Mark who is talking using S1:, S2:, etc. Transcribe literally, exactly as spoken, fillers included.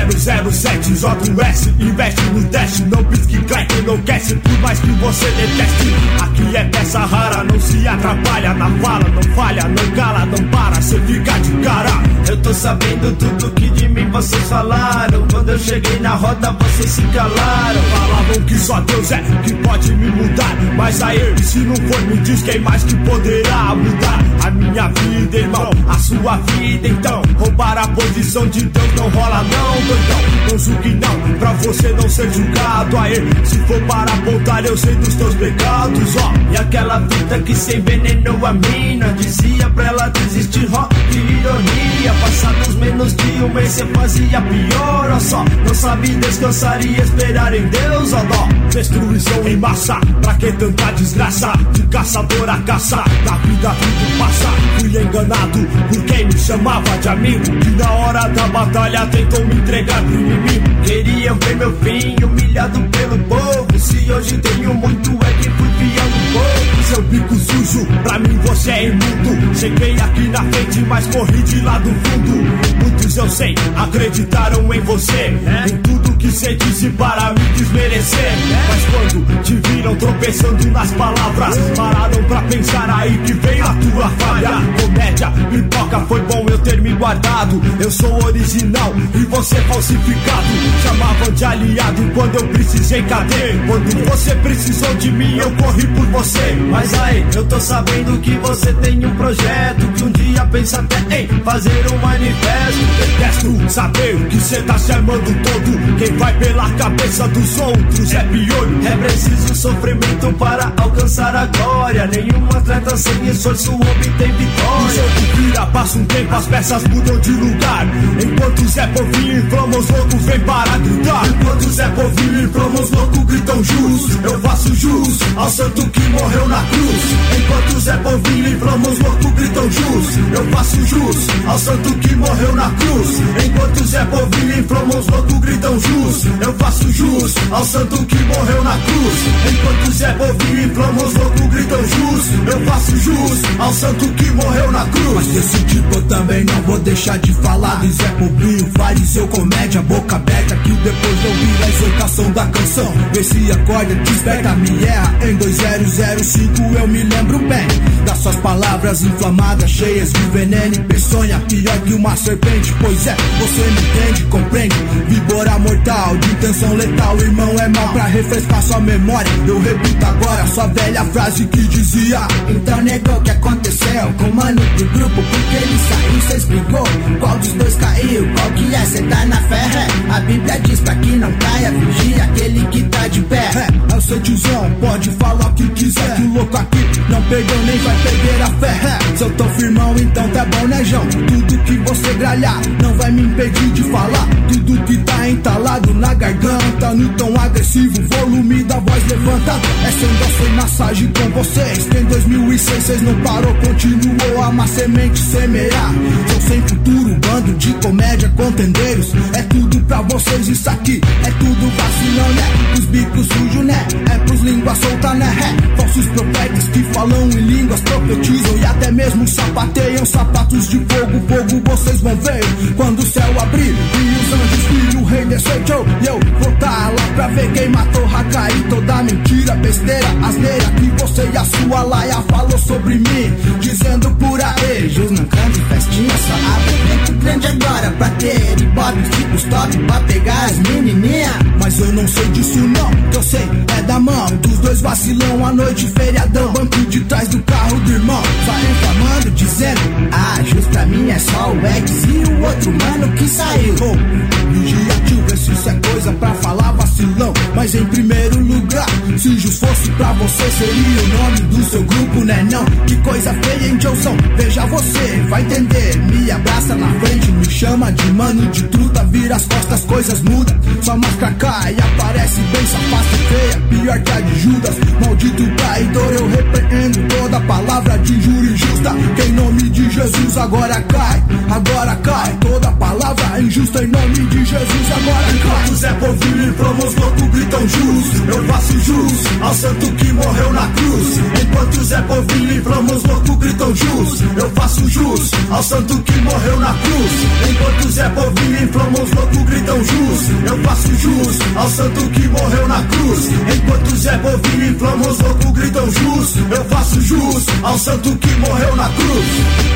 S1: zero zero sete J S, investe no teste, não pisque, clack, enlouquece, por mais que você deteste. Aqui é peça rara, não se atrapalha na fala, não falha, não cala, não para, cê fica de cara.
S2: Eu tô sabendo tudo que de mim vocês falaram. Quando eu cheguei na roda vocês se calaram.
S1: Falavam que só Deus é que pode me mudar, mas aí, se não for, me diz quem mais que poderá mudar a minha vida, irmão, a sua vida. Então, roubar a posição de Deus não rola não, doidão. Não julgue não, pra você não ser julgado. Aí, se for para apontar, eu sei dos teus pecados, ó.
S2: E aquela fita que se envenenou a mina, dizia pra ela desistir, ó, que ironia. Passados menos de um mês cê fazia pior, ó só. Não sabe descansar e esperar em Deus, ó dó.
S1: Destruição em massa, pra que tanta desgraça? De caçador a caça, na vida tudo passa. Fui enganado por quem me chamava de amigo, que na hora da batalha tentou me entregar pro inimigo.
S2: Queriam ver meu fim humilhado pelo povo. Se hoje tenho muito é que fui fiel no povo.
S1: Seu bico sujo, pra mim você é imundo. Cheguei aqui na frente, mas corri de lá do fundo. Muitos eu sei, acreditaram em você, em tudo que cê disse para me desmerecer. Mas quando te viram tropeçando nas palavras, pararam pra pensar, aí que veio a tua falha. Comédia, pipoca, foi bom eu ter me guardado. Eu sou original e você falsificado. Chamavam de aliado quando eu precisei, cadê? Quando você precisou de mim, eu corri por você.
S2: Mas aí, eu tô sabendo que você tem um projeto, que um dia pensa até em fazer um manifesto.
S1: Detesto saber que cê tá se armando todo. Quem vai pela cabeça dos outros é pior.
S2: É preciso sofrimento para alcançar a glória. Nenhum atleta sem esforço obtém vitória.
S1: O jogo vira, passa um tempo, as peças mudam de lugar. Enquanto Zé Povinho inflama os loucos, vem para gritar.
S2: Enquanto Zé Povinho inflama os loucos, gritam jus. Eu faço jus ao santo que morreu na cruz. Enquanto Zé Povinho inflama os loucos, gritam jus. Eu faço jus ao santo que morreu na cruz. Enquanto Zé Povinho inflama os loucos, gritam jus. Eu faço jus ao santo que morreu na cruz. Enquanto Zé Povinho inflama os loucos, gritam jus. Eu faço jus ao santo que morreu na cruz.
S3: Mas desse tipo eu também não vou deixar de falar do Zé Povinho, fariseu, comédia, boca aberta, que depois eu vi a exortação da canção. Vê se acorda, desperta, me erra. Em dois zero zero cinco eu me lembro bem das suas palavras inflamadas, cheias de veneno e peçonha, pior que uma serpente. Pois é, você me entende, compreende? Víbora mortal, de intenção letal, irmão, é mal pra refrescar sua memória. Eu repito agora sua velha frase que dizia:
S4: então negou o que aconteceu com o mano do grupo, porque ele saiu, cê explicou. Qual dos dois caiu, qual que é, cê tá na fé? A Bíblia diz pra que não caia, vigia aquele que tá de pé.
S3: É, eu sei tiozão, pode falar o que quiser, que o louco aqui não perdeu nem vai perder a fé. É, se eu tô firmão, então tá bom, né, João? Tudo que você gralhar não vai me impedir de falar. Tudo que tá entalado na garganta, no tom agressivo, volume da voz levanta. É sem dó, sem massagem com vocês. Tem dois mil e seis, cês não parou, continuou a má semente semear. Sou sem futuro, bando de comédia, contendeiros. É tudo pra vocês, isso aqui é tudo vacilão, né? Os bicos sujos, né? É pros línguas solta, né? É, falsos profetas que falam em línguas, profetizam e até mesmo sapateiam sapatos de fogo. Fogo vocês vão ver quando o céu abrir e os anjos virem, o rei descer. E eu vou tá lá pra ver quem matou Hakai. Toda mentira, besteira, asneira que você e a sua laia falou sobre mim, dizendo por aí:
S4: Jus não canta em festinha, só abre evento grande agora pra ter ibope, tipos top pra pegar as menininha.
S3: Mas eu não sei disso não, que eu sei é da mão dos dois vacilão, a noite feriadão, banco de trás do carro do irmão, vai reclamando, dizendo:
S4: ah, Jus pra mim é só o ex e o outro mano que saiu.
S3: Oh, vigia tio, vê se isso é coisa pra falar vacilão. Mas em primeiro lugar, se Jus fosse pra você, seria o nome do seu grupo, né não? Que coisa feia, hein, Johnson? Veja você, vai entender. Me abraça na frente, me chama de mano de truta, vira as costas, coisas mudam. Sua máscara cai, aparece bem safada e feia, pior que a de Judas. Maldito traidor, eu repreendo toda palavra de injúria injusta. Que em nome de Jesus agora cai, agora cai toda palavra palavra injusta em nome de Jesus agora.
S2: Enquanto Zé Povinho inflama os loucos gritam jus, eu faço jus ao santo que morreu na cruz. Enquanto Zé Povinho inflama os loucos gritam jus, eu faço jus ao santo que morreu na cruz. Enquanto Zé Povinho inflama os loucos gritam jus, eu faço jus ao santo que morreu na cruz. Enquanto Zé Povinho inflama os loucos gritam jus, eu faço jus ao santo que morreu na cruz.